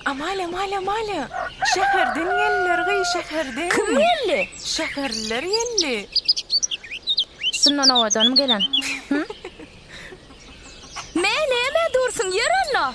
Amale. Şäherden geldiler, gyy şäherden. Kim geldi? Şäherler geldi. Şundan owadan mı gelen? Hı? Neme dursun yeralla.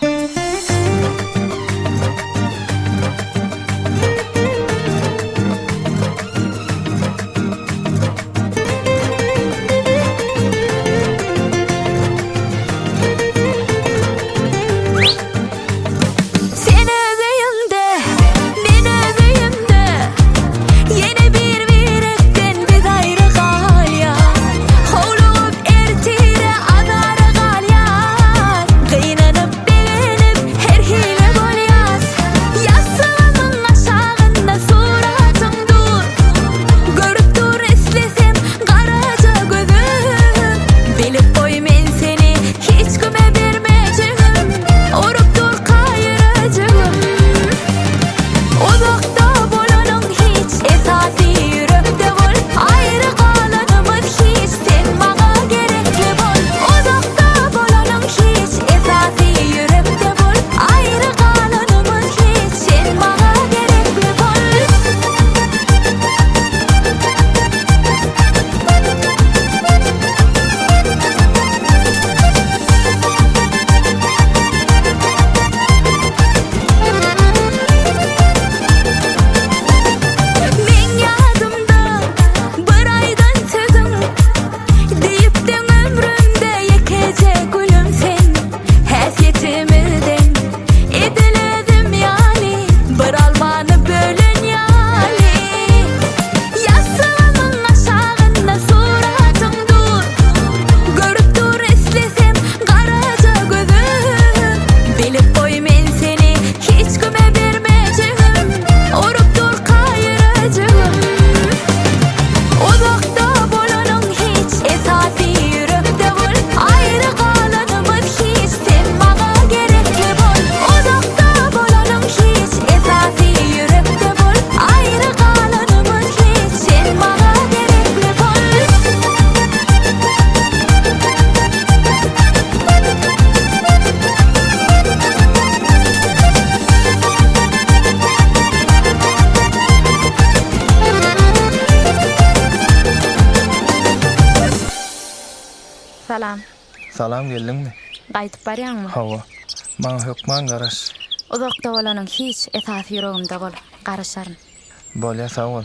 Salam geldingmi? Gaýtyp barýarmy? Hawa. Maň hökman garaş. Uzakda bolanyň hiç esasy ýüregimde bol. Garaşaryn. Bolýa sag bol.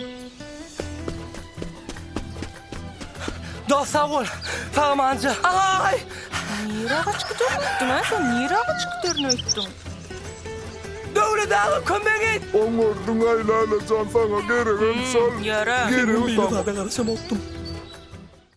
Da sag bol. Farmanca. Ay! Niraga çıkdyrnýtdyň, sen niraga çıkdyrnýtdyň? Döwlet kömek et. Oňorduň aýlana jan saňa gerek emsal. Ýara. Geri utam. Garaşam otdum.